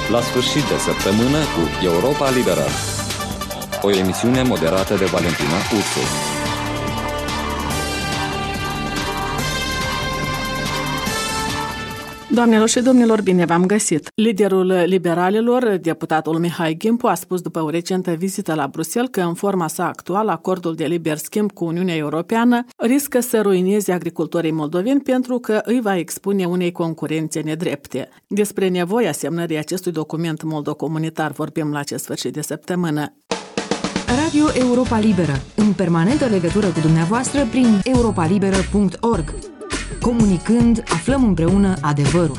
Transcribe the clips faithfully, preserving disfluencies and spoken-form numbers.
La sfârșit de săptămână cu Europa Liberă. O emisiune moderată de Valentina Ursu. Doamnelor și domnilor, bine v-am găsit! Liderul liberalilor, deputatul Mihai Gimpu, a spus după o recentă vizită la Bruxelles că în forma sa actuală acordul de liber schimb cu Uniunea Europeană riscă să ruineze agricultorii moldoveni pentru că îi va expune unei concurențe nedrepte. Despre nevoia semnării acestui document moldocomunitar vorbim la acest sfârșit de săptămână. Radio Europa Liberă, în permanentă legătură cu dumneavoastră prin europa liberă punct org. Comunicând, aflăm împreună adevărul.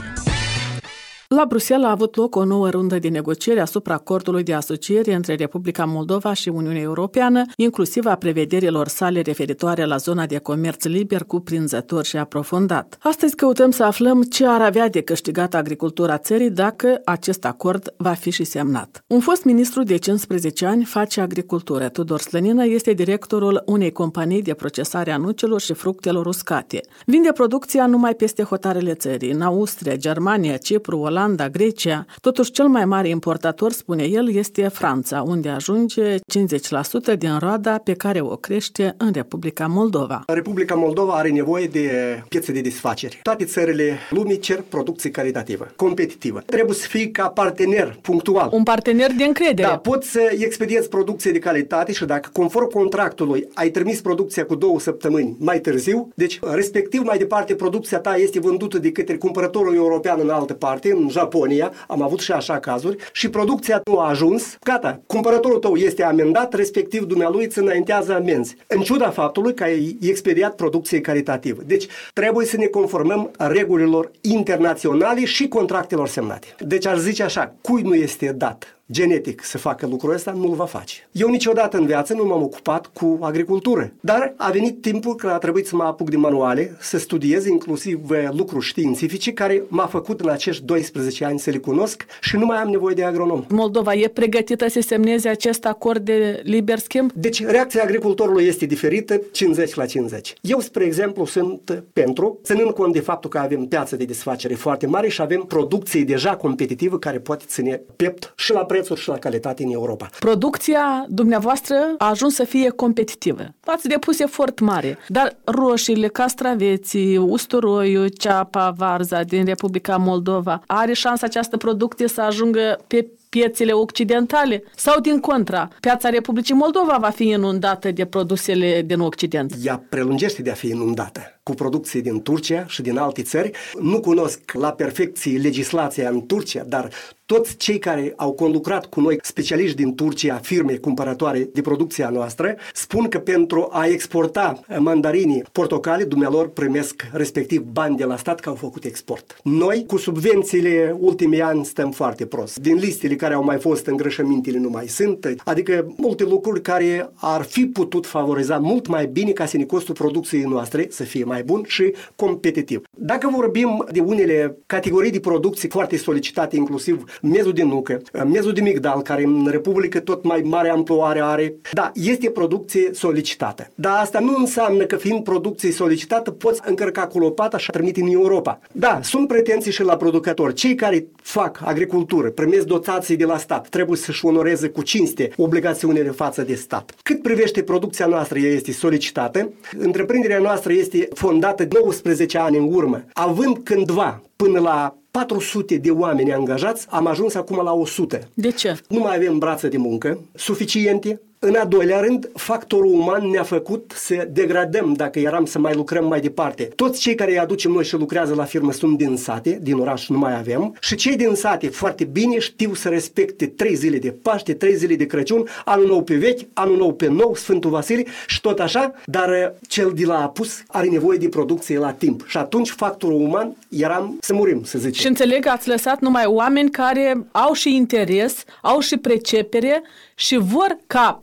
La Bruxelles a avut loc o nouă rundă de negocieri asupra acordului de asociere între Republica Moldova și Uniunea Europeană, inclusiv a prevederilor sale referitoare la zona de comerț liber cuprinzător și aprofundat. Astăzi căutăm să aflăm ce ar avea de câștigat agricultura țării dacă acest acord va fi și semnat. Un fost ministru de cincisprezece ani face agricultură. Tudor Slănină este directorul unei companii de procesare a nucelor și fructelor uscate. Vinde producția numai peste hotarele țării, în Austria, Germania, Cipru, Olanda, Grecia. Totuși, cel mai mare importator, spune el, este Franța, unde ajunge cincizeci la sută din roada pe care o crește în Republica Moldova. Republica Moldova are nevoie de piețe de desfaceri. Toate țările lumii cer producție calitativă, competitivă. Trebuie să fii ca partener punctual. Un partener de încredere. Da, poți să expediezi producție de calitate și dacă conform contractului ai trimis producția cu două săptămâni mai târziu, deci respectiv mai departe producția ta este vândută de către cumpărătorul european în altă parte, în Japonia, am avut și așa cazuri, și producția nu a ajuns, gata, cumpărătorul tău este amendat, respectiv dumnealui îți înaintează amenzi, în ciuda faptului că ai expediat producție calitativă. Deci trebuie să ne conformăm regulilor internaționale și contractelor semnate. Deci aș zice așa, cui nu este dat genetic să facă lucrul ăsta, nu-l va face. Eu niciodată în viață nu m-am ocupat cu agricultură, dar a venit timpul că a trebuit să mă apuc de manuale, să studiez inclusiv lucruri științifice care m-a făcut în acești doisprezece ani să le cunosc și nu mai am nevoie de agronom. Moldova e pregătită să semneze acest acord de liber schimb? Deci reacția agricultorului este diferită, cincizeci la cincizeci. Eu, spre exemplu, sunt pentru, ținând cont de faptul că avem piață de desfacere foarte mare și avem producție deja competitivă care poate ține piept și la prețuri și la calitate în Europa. Producția dumneavoastră a ajuns să fie competitivă. Ați depus efort mare, dar roșiile, castraveții, usturoiul, ceapa, varza din Republica Moldova, are șansa această producție să ajungă pe piețele occidentale? Sau, din contra, piața Republicii Moldova va fi inundată de produsele din Occident? Ea prelungește de a fi inundată cu producție din Turcia și din alte țări. Nu cunosc la perfecție legislația în Turcia, dar toți cei care au conlucrat cu noi, specialiști din Turcia, firme cumpărătoare de producția noastră, spun că pentru a exporta mandarinii, portocale, dumnealor primesc respectiv bani de la stat că au făcut export. Noi, cu subvențiile ultimii ani, stăm foarte prost. Din listele care au mai fost, îngrășămintele nu mai sunt, adică multe lucruri care ar fi putut favoriza mult mai bine ca să ne costul producției noastre să fie mai bun și competitiv. Dacă vorbim de unele categorii de producții foarte solicitate, inclusiv mezul de nucă, mezul de migdal, care în Republică tot mai mare amploare are, da, este producție solicitată. Dar asta nu înseamnă că fiind producție solicitată poți încărca cu lopata și trimite în Europa. Da, sunt pretenții și la producători. Cei care fac agricultură, primesc dotații de la stat, trebuie să-și onoreze cu cinste obligațiunile față de stat. Cât privește producția noastră, ea este solicitată. Întreprinderea noastră este fondată nouăsprezece ani în urmă, având cândva până la patru sute de oameni angajați, am ajuns acum la o sută. De ce? Nu mai avem brațe de muncă suficiente. În a doilea rând, factorul uman ne-a făcut să degradăm dacă eram să mai lucrăm mai departe. Toți cei care îi aducem noi și lucrează la firmă sunt din sate, din oraș nu mai avem, și cei din sate foarte bine știu să respecte trei zile de Paște, trei zile de Crăciun, anul nou pe vechi, anul nou pe nou, Sfântul Vasile și tot așa, dar cel de la apus are nevoie de producție la timp. Și atunci factorul uman eram să murim, să zicem. Și înțeleg că ați lăsat numai oameni care au și interes, au și precepere și vor ca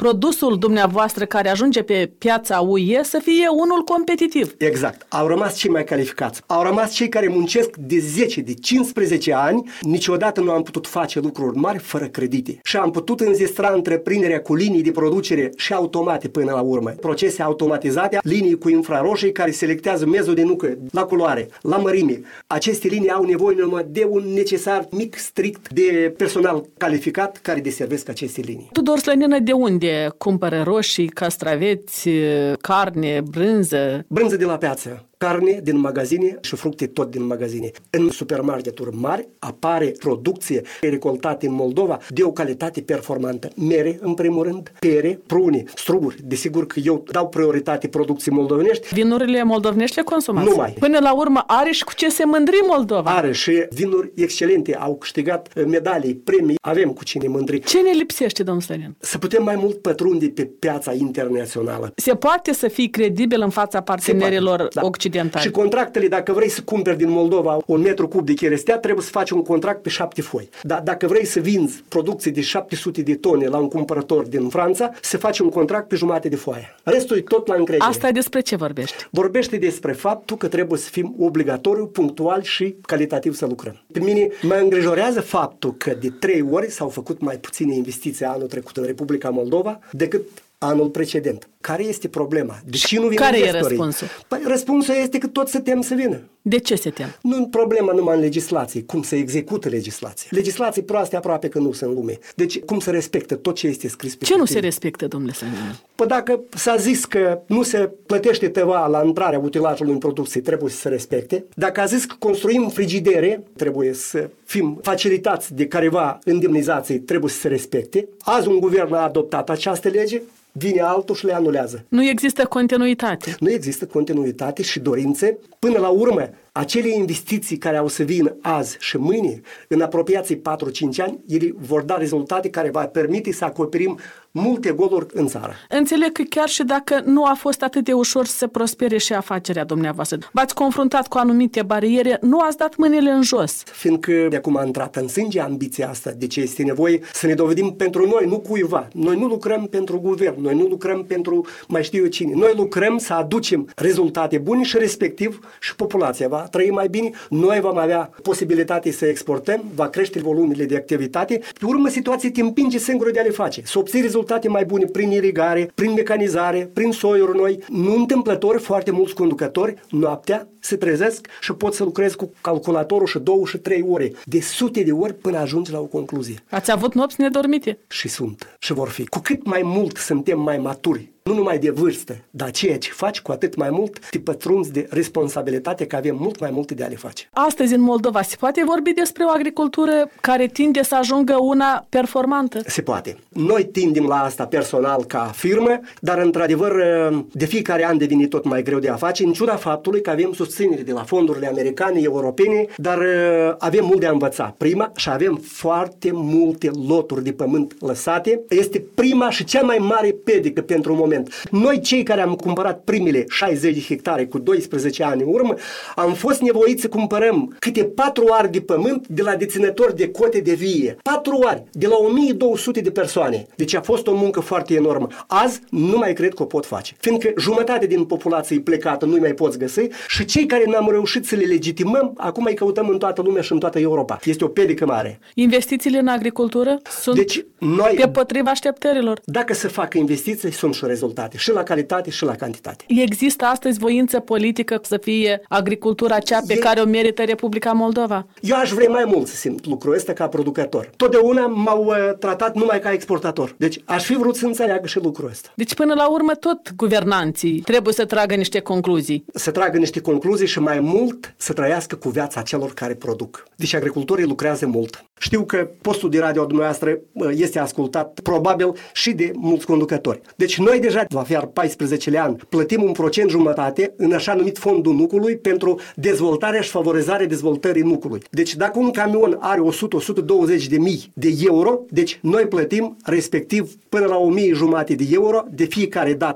produsul dumneavoastră care ajunge pe piața U E să fie unul competitiv. Exact. Au rămas cei mai calificați. Au rămas cei care muncesc de zece, de cincisprezece ani. Niciodată nu am putut face lucruri mari fără credite. Și am putut înzestra întreprinderea cu linii de producere și automate până la urmă. Procese automatizate, linii cu infraroșii care selectează mezul de nucă la culoare, la mărime. Aceste linii au nevoie numai de un necesar mic, strict, de personal calificat care deservesc aceste linii. Tudor Slănină de unde cumpără roșii, castraveți, carne, brânză? Brânză de la piață. Carne din magazine și fructe tot din magazine. În supermarketuri mari apare producție recoltată în Moldova de o calitate performantă. Mere, în primul rând, pere, prune, struguri. Desigur că eu dau prioritate producției moldovenești. Vinurile moldovenești le consumați? Numai. Până la urmă are și cu ce se mândri Moldova? Are și vinuri excelente. Au câștigat medalii, premii. Avem cu cine mândri. Ce ne lipsește, domnul Slănin? Să putem mai mult pătrunde pe piața internațională. Se poate să fii credibil în fața partenerilor occidentali? Și contractele, dacă vrei să cumperi din Moldova un metru cub de cherestea, trebuie să faci un contract pe șapte foi. Dar dacă vrei să vinzi producție de șapte sute de tone la un cumpărător din Franța, se face un contract pe jumătate de foaie. Restul e tot la încredere. Asta despre ce vorbești? Vorbește despre faptul că trebuie să fim obligatoriu, punctual și calitativ să lucrăm. Pe mine mă îngrijorează faptul că de trei ori s-au făcut mai puține investiții anul trecut în Republica Moldova decât anul precedent. Care este problema? De ce nu vin Care investorii? e răspunsul? Păi răspunsul este că tot se tem să vină. De ce se tem? Nu e problema numai în legislație, cum se execută legislația. Legislații proaste aproape că nu sunt în lume. Deci cum se respectă tot ce este scris pe Ce nu hârtie? se respectă, domnule Slănină? Păi dacă s-a zis că nu se plătește T V A la intrarea utilajului în producție, trebuie să se respecte. Dacă a zis că construim frigidere, trebuie să fim facilitați de careva indemnizații, trebuie să se respecte. Azi un guvern a adoptat această lege, vine altul și le anulează. Nu există continuitate. Nu există continuitate și dorințe. Până la urmă, acele investiții care au să vină azi și mâine, în apropiații patru-cinci ani, ele vor da rezultate care va permite să acoperim multe goluri în țară. Înțeleg că chiar și dacă nu a fost atât de ușor să prospere și afacerea dumneavoastră, v-ați confruntat cu anumite bariere, nu ați dat mâinile în jos. Fiindcă de acum a intrat în sânge ambiția asta, de ce este nevoie să ne dovedim pentru noi, nu cuiva. Noi nu lucrăm pentru guvern, noi nu lucrăm pentru mai știu eu cine. Noi lucrăm să aducem rezultate bune și respectiv și populația va trăi mai bine, noi vom avea posibilitate să exportăm, va crește volumele de activitate. Pe urmă, situația te împinge singură de a le face. Să obții rezultate mai bune prin irigare, prin mecanizare, prin soiuri noi. Nu întâmplător, foarte mulți conducători noaptea se trezesc și pot să lucrezi cu calculatorul și două și trei ore, de sute de ori până ajungi la o concluzie. Ați avut nopți nedormite? Și sunt, și vor fi. Cu cât mai mult suntem mai maturi, nu numai de vârstă, dar ceea ce faci, cu atât mai mult te pătrunzi de responsabilitate, că avem mult mai multe de a le face. Astăzi în Moldova se poate vorbi despre o agricultură care tinde să ajungă una performantă? Se poate. Noi tindem la asta personal ca firmă, dar într-adevăr de fiecare an devine tot mai greu de a face, în ciuda faptului că avem susținere de la fondurile americane, europene, dar avem mult de a învăța. Prima, și avem foarte multe loturi de pământ lăsate. Este prima și cea mai mare pedică pentru un moment. Noi, cei care am cumpărat primele șaizeci de hectare cu doisprezece ani în urmă, am fost nevoiți să cumpărăm câte patru ari de pământ de la deținători de cote de vie. Patru ari, de la o mie două sute de persoane. Deci a fost o muncă foarte enormă. Azi nu mai cred că o pot face. Fiindcă jumătate din populație e plecată, nu-i mai poți găsi și cei care n-am reușit să le legitimăm, acum îi căutăm în toată lumea și în toată Europa. Este o pedică mare. Investițiile în agricultură sunt deci, noi, pe potriva așteptărilor. Dacă se fac investiții, sunt și rezultate, și la calitate, și la cantitate. Există astăzi voință politică să fie agricultura cea pe e... care o merită Republica Moldova? Eu aș vrea mai mult să simt lucrul ăsta ca producător. Totdeauna m-au uh, tratat numai ca exportator. Deci aș fi vrut să înțeleagă și lucrul ăsta. Deci până la urmă tot guvernanții trebuie să tragă niște concluzii. Să tragă niște concluzii și mai mult să trăiască cu viața celor care produc. Deci agricultorii lucrează mult. Știu că postul de radio dumneavoastră este ascultat probabil și de mulți conducători. Deci noi deja va fi al paisprezecelea an, plătim un procent jumătate în așa numit fondul nucului pentru dezvoltarea și favorizarea dezvoltării nucului. Deci dacă un camion are o sută - o sută douăzeci de mii de euro, deci noi plătim respectiv până la o mie jumate de euro de fiecare dată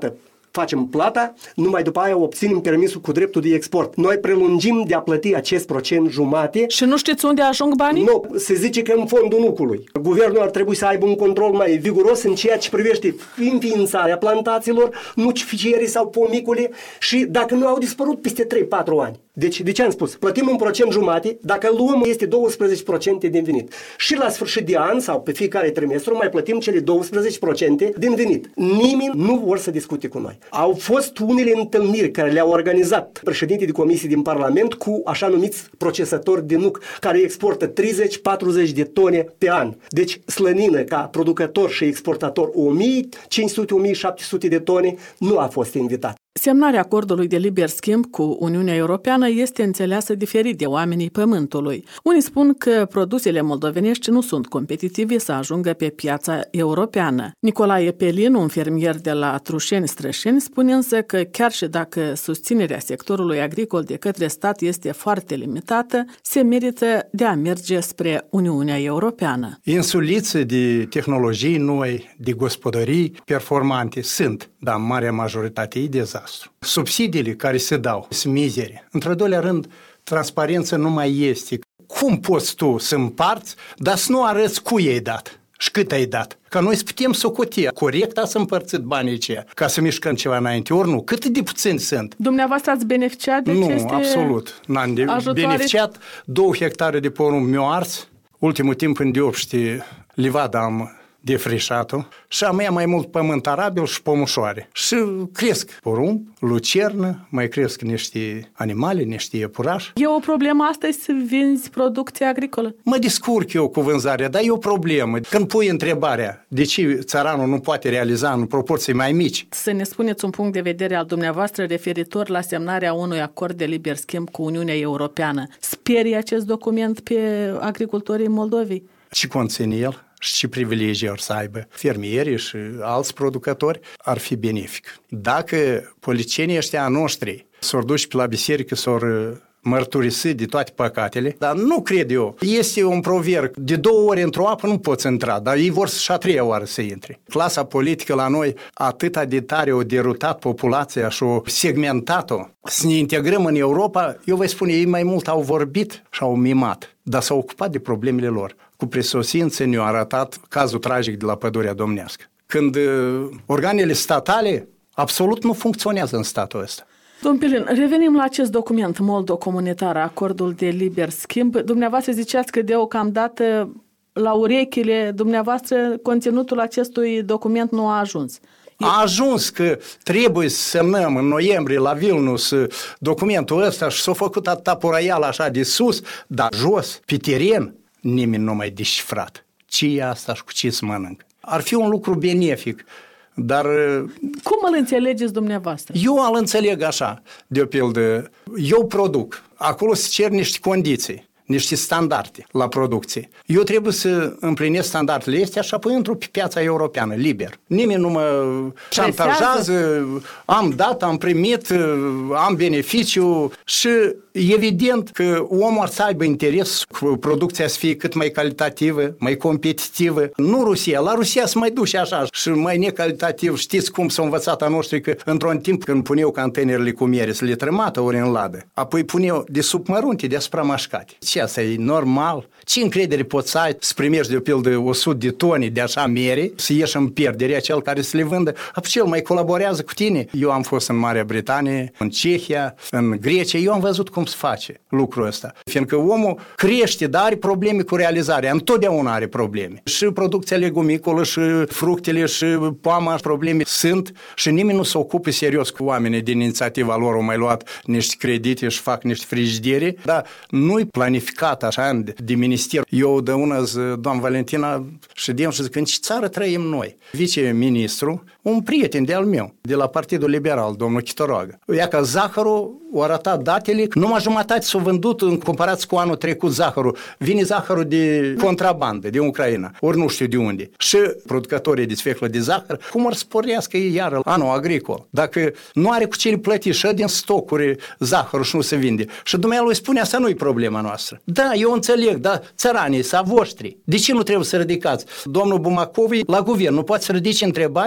facem plata, numai după aia obținem permisul cu dreptul de export. Noi prelungim de a plăti acest procent jumate. Și nu știți unde ajung banii? Nu, se zice că în fondul nucului. Guvernul ar trebui să aibă un control mai viguros în ceea ce privește înființarea plantațiilor, nucificierii sau pomicule și dacă nu au dispărut peste trei patru ani. Deci, de ce am spus? Plătim un procent jumate, dacă luăm este douăsprezece la sută din venit. Și la sfârșit de an sau pe fiecare trimestru mai plătim cele douăsprezece la sută din venit. Nimeni nu vor să discute cu noi. Au fost unele întâlniri care le-au organizat președintii de comisii din Parlament cu așa numiți procesatori de nuc care exportă treizeci patruzeci de tone pe an. Deci slănină ca producător și exportator o mie cinci sute - o mie șapte sute de tone nu a fost invitat. Semnarea acordului de liber schimb cu Uniunea Europeană este înțeleasă diferit de oamenii pământului. Unii spun că produsele moldovenești nu sunt competitive să ajungă pe piața europeană. Nicolae Pelin, un fermier de la Trușeni-Strășeni, spune însă că chiar și dacă susținerea sectorului agricol de către stat este foarte limitată, se merită de a merge spre Uniunea Europeană. Insulițe de tehnologii noi, de gospodării performante sunt, dar în marea majoritate e dezastru. Subsidiile care se dau sunt mizere. Într-al doilea rând, transparență nu mai este. Cum poți tu să împarți, dar să nu arăți cui ai dat și cât ai dat? Ca noi să putem socoti corect să împărțit banii aceia, ca să mișcăm ceva înainte, ori nu. Cât de puțini sunt? Dumneavoastră ați beneficiat de nu, aceste Nu, absolut. N-am de ajutoare? beneficiat. Două hectare de porumb mi-au ars. Ultimul timp în deopște livada am defrișat-o și am ea mai mult pământ arabil și pomușoare. Și cresc porumb, lucernă, mai cresc niște animale, niște iepurași. E o problemă astăzi să vinzi producția agricolă? Mă descurc eu cu vânzarea, dar e o problemă. Când pui întrebarea de ce țăranul nu poate realiza în proporții mai mici. Să ne spuneți un punct de vedere al dumneavoastră referitor la semnarea unui acord de liber schimb cu Uniunea Europeană. Sperie acest document pe agricultorii Moldovei? Ce conține el? Și ce privilegii or să aibă fermierii și alți producători, ar fi benefic. Dacă politicienii ăștia noștri s-or duce pe la biserică, s-or mărturisi de toate păcatele, dar nu cred eu. Este un proverb, de două ori într-o apă nu poți intra, dar ei vor și a treia oară să intre. Clasa politică la noi atâta de tare o derutat populația și o segmentat-o. Să ne integrăm în Europa, eu vă spun, ei mai mult au vorbit și au mimat, dar s-au ocupat de problemele lor. Cu presosință ne-a arătat cazul tragic de la Pădurea Domnească. Când uh, organele statale absolut nu funcționează în statul ăsta. Domn Pelin, revenim la acest document moldo-comunitar, acordul de liber schimb. Dumneavoastră ziceați că deocamdată la urechile dumneavoastră conținutul acestui document nu a ajuns. A ajuns că trebuie să semnăm în noiembrie la Vilnius documentul ăsta și s-a făcut atâta poraială așa de sus, dar jos, pe teren, nimeni nu mai descifrat. Ce e asta și cu ce se mănâncă? Ar fi un lucru benefic, dar... Cum îl înțelegeți dumneavoastră? Eu îl înțeleg așa, de o pildă. Eu produc. Acolo se cer niște condiții, niște standarde la producție. Eu trebuie să împlinesc standardele astea și apoi intru pe piața europeană, liber. Nimeni nu mă șantajează, am dat, am primit, am beneficiu și evident că omul ar să aibă interes cu producția să fie cât mai calitativă, mai competitivă. Nu Rusia, la Rusia se mai duce așa și mai necalitativ. Știți cum s-au învățat a noștri că într-un timp când puneau containerele cu miere să le trămată ori în ladă, apoi puneau de sub mărunte, deasupra mașcate. Ce asta e normal? Ce încredere poți să ai să primești de o pildă o sută de tone de așa miere, să ieși în pierderea cel care să le vândă, apoi cel mai colaborează cu tine. Eu am fost în Marea Britanie, în Cehia, în Grecia, eu am văzut cum se face lucrul ăsta. Fiindcă omul crește, dar are probleme cu realizarea, întotdeauna are probleme. Și producția legumicolă, și fructele, și poama, probleme sunt și nimeni nu se ocupă serios cu oamenii din inițiativa lor, au mai luat niște credite și fac niște frigidere, dar nu-i planificat așa de minister. Eu de una zi, doamna Valentina, ședem și zic, în ce țară trăim noi? Viceministru, un prieten de-al meu, de la Partidul Liberal, domnul Chitoroagă. Ia că zahărul o arătat datele, numai jumătate s-a vândut în comparație cu anul trecut zahărul. Vine zahărul de contrabandă, de Ucraina, ori nu știu de unde. Și producătorii de sfeclă de zahăr, cum ar sporească ei iară anul agricol? Dacă nu are cu ce le plăti și din stocuri zahărul și nu se vinde. Și dumneavoastră spune, asta nu e problema noastră. Da, eu înțeleg, dar țăranii sa voștri. De ce nu trebuie să ridicați? Domnul Bumacovi, la guvern, nu poate să ridice întrebarea? Acolo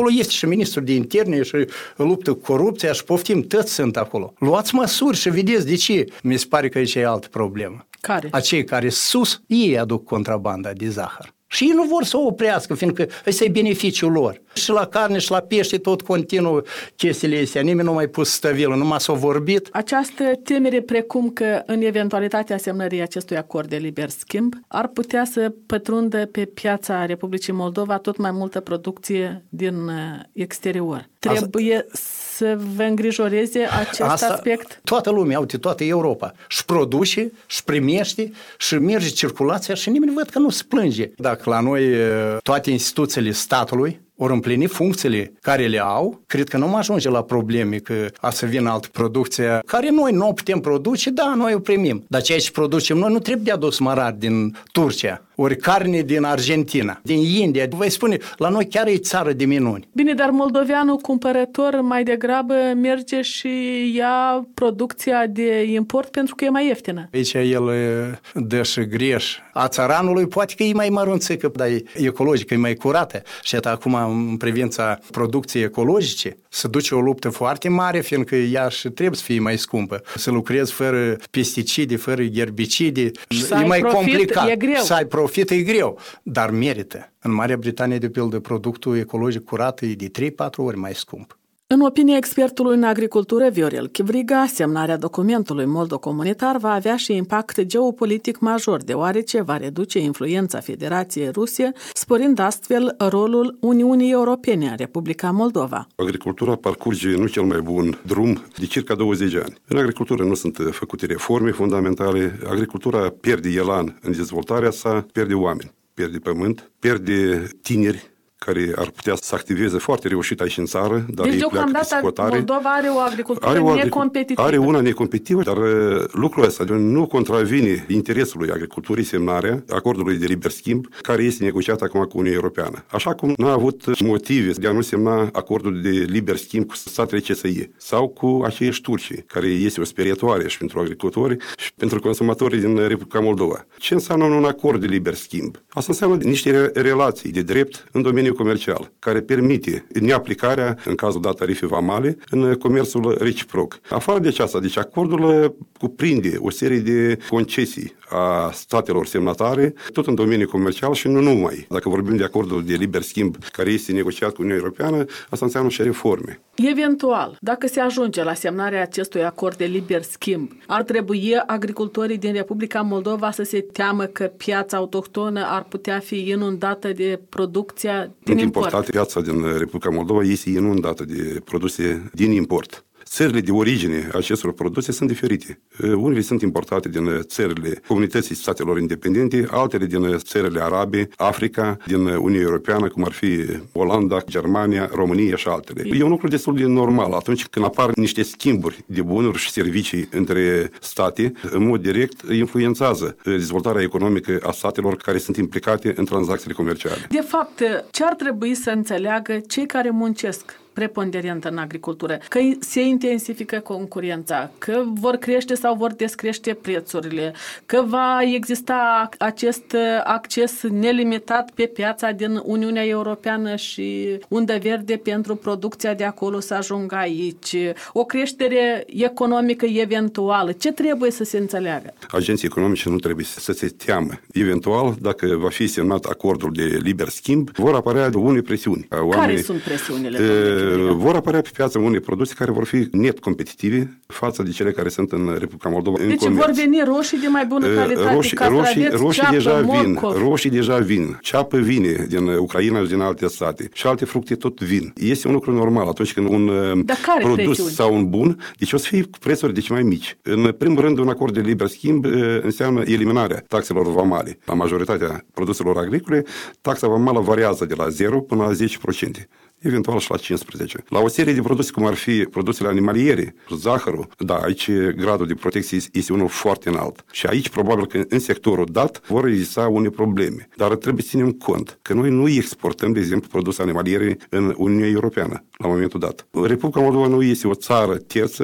Acolo este și ministrul de interne și luptă cu corupția și poftim, toți sunt acolo. Luați măsuri și vedeți de ce. Mi se pare că aici e altă problemă. Care? Acei care sus, ei aduc contrabanda de zahăr. Și ei nu vor să o oprească, fiindcă ăsta e beneficiul lor. Și la carne și la pește tot continuă chestiile astea. Nimeni nu mai pus stăvilă, numai s-a vorbit. Această temere precum că în eventualitatea semnării acestui acord de liber schimb ar putea să pătrundă pe piața Republicii Moldova tot mai multă producție din exterior. Trebuie să vă îngrijoreze acest Asta, aspect? Toată lumea, uite, toată Europa și produce, și primește, și merge circulația și nimeni văd că nu se plânge. Dacă la noi toate instituțiile statului ori împlini funcțiile care le au, cred că nu mă ajunge la probleme că a să vină altă producție care noi nu o putem produce, da, noi o primim. Dar ceea ce producem noi nu trebuie de adus mărar din Turcia, ori carne din Argentina, din India. Vă spune, la noi chiar e țară de minuni. Bine, dar moldoveanul cumpărător mai degrabă merge și ia producția de import pentru că e mai ieftină. Aici el dă și greș. A țăranului poate că e mai mărunțică, dar e ecologică, e mai curată. Și atât acum în privința producției ecologice, se duce o luptă foarte mare, fiindcă ea și trebuie să fie mai scumpă. Să lucrezi fără pesticide, fără herbicide, e mai profit, complicat. E greu. Să ai profit e greu, dar merită. În Marea Britanie, de pildă, productul ecologic curat e de trei patru ori mai scump. În opinia expertului în agricultură Viorel Chivriga, semnarea documentului moldo-comunitar va avea și impact geopolitic major, deoarece va reduce influența Federației Ruse, sporind astfel rolul Uniunii Europene în Republica Moldova. Agricultura parcurge nu cel mai bun drum de circa douăzeci de ani. În agricultură nu sunt făcute reforme fundamentale, agricultura pierde elan în dezvoltarea sa, pierde oameni, pierde pământ, pierde tineri care ar putea să activeze foarte reușit aici în țară, dar deci, ei pleacă pe scotare. Moldova are o agricultură are o agric- necompetitivă. Are una necompetitivă, dar lucrul ăsta nu contravine interesului agriculturii semnarea acordului de liber schimb, care este negociat acum cu Uniunea Europeană. Așa cum n-a avut motive de a nu semna acordul de liber schimb cu statele C S I sau cu aceiași turci, care este o sperietoare și pentru agricultori și pentru consumatorii din Republica Moldova. Ce înseamnă un acord de liber schimb? Asta înseamnă niște relații de drept în domeniul comercial, care permite neaplicarea, în cazul dat tarife vamale, în comerțul reciproc. Afară de aceasta, deci acordul cuprinde o serie de concesii a statelor semnatare, tot în domeniul comercial și nu numai. Dacă vorbim de acordul de liber schimb care este negociat cu Uniunea Europeană, asta înseamnă și reforme. Eventual, dacă se ajunge la semnarea acestui acord de liber schimb, ar trebui agricultorii din Republica Moldova să se teamă că piața autohtonă ar putea fi inundată de producția din import. Importate, piața din Republica Moldova este inundată de produse din import. Țările de origine a acestor produse sunt diferite. Unele sunt importate din țările comunității statelor independente, altele din țările arabe, Africa, din Uniunea Europeană, cum ar fi Olanda, Germania, România și altele. E un lucru destul de normal. Atunci când apar niște schimburi de bunuri și servicii între state, în mod direct influențează dezvoltarea economică a statelor care sunt implicate în tranzacțiile comerciale. De fapt, ce ar trebui să înțeleagă cei care muncesc preponderent în agricultură, că se intensifică concurența, că vor crește sau vor descrește prețurile, că va exista acest acces nelimitat pe piața din Uniunea Europeană și undă verde pentru producția de acolo să ajungă aici, o creștere economică eventuală. Ce trebuie să se înțeleagă? Agenții economici nu trebuie să se teamă. Eventual, dacă va fi semnat acordul de liber schimb, vor apărea unele presiuni. Care Oamenii, sunt presiunile? E, vor apărea pe piață unele produse care vor fi net competitive față de cele care sunt în Republica Moldova. Deci în comerț. Vor veni roșii de mai bună calitate, roșii, castraveți, roșii, roșii ceapă, deja morcov. vin, roșii deja vin, ceapă vine din Ucraina și din alte state și alte fructe tot vin. Este un lucru normal atunci când un produs presiuni? sau un bun, deci o să fie cu prețuri deci mai mici. În primul rând, un acord de liber schimb înseamnă eliminarea taxelor vamale. La majoritatea produselor agricole, taxa vamală variază de la zero până la zece la sută. Eventual și la cincisprezece la sută. La o serie de produse, cum ar fi produsele animaliere, zahărul, da, aici gradul de protecție este unul foarte înalt. Și aici, probabil că în sectorul dat, vor exista unele probleme. Dar trebuie să ținem cont că noi nu exportăm, de exemplu, produse animaliere în Uniunea Europeană, la momentul dat. Republica Moldova nu este o țară terță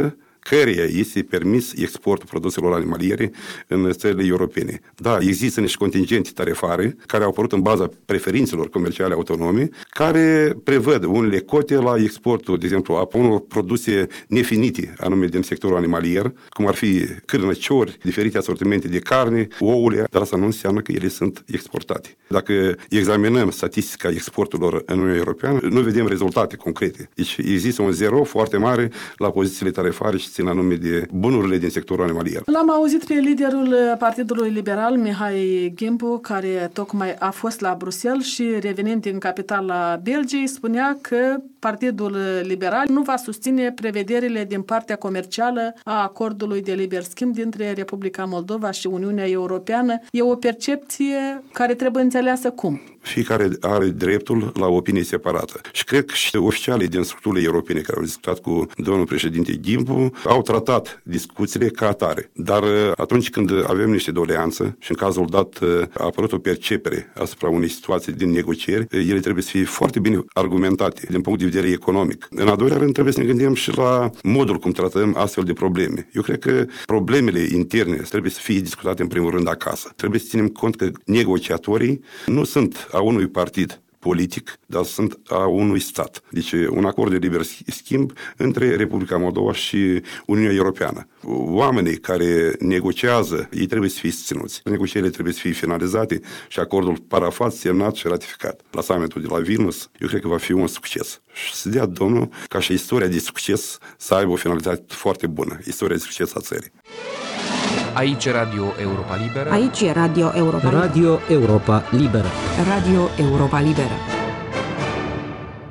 căreia este permis exportul produselor animaliere în țările europene. Da, există niște contingente tarifare care au apărut în baza preferințelor comerciale autonome, care prevăd unele cote la exportul, de exemplu, a unor produse nefinite, anume din sectorul animalier, cum ar fi cârnăciori, diferite asortimente de carne, ouăle, dar asta nu înseamnă că ele sunt exportate. Dacă examinăm statistica exporturilor în Uniunea Europeană, nu vedem rezultate concrete. Deci există un zero foarte mare la pozițiile tarifare și țin anume de bunurile din sectorul animalier. L-am auzit pe liderul Partidului Liberal, Mihai Ghimbu, care tocmai a fost la Bruxelles și revenind din capitala Belgiei, spunea că Partidul Liberal nu va susține prevederile din partea comercială a acordului de liber schimb dintre Republica Moldova și Uniunea Europeană. E o percepție care trebuie înțeleasă cum? Fiecare are dreptul la o opinie separată. Și cred că și oficialii din structurile europene care au discutat cu domnul președinte Ghimbu au tratat discuțiile ca atare. Dar atunci când avem niște doleanțe și în cazul dat a apărut o percepere asupra unei situații din negocieri, ele trebuie să fie foarte bine argumentate din punct de vedere economic. În al doilea rând trebuie să ne gândim și la modul cum tratăm astfel de probleme. Eu cred că problemele interne trebuie să fie discutate în primul rând acasă. Trebuie să ținem cont că negociatorii nu sunt a unui partid politic, dar sunt a unui stat. Deci un acord de liber schimb între Republica Moldova și Uniunea Europeană. Oamenii care negociază, ei trebuie să fie susținuți. Negocierile trebuie să fie finalizate și acordul parafat, semnat și ratificat. La summitul de la Vilnius, eu cred că va fi un succes. Și să dea Domnul ca și istoria de succes să aibă o finalitate foarte bună. Istoria de succes a țării. Aici Radio Europa Liberă. Aici e Radio Europa Liberă. Radio Europa Liberă. Radio Europa Liberă.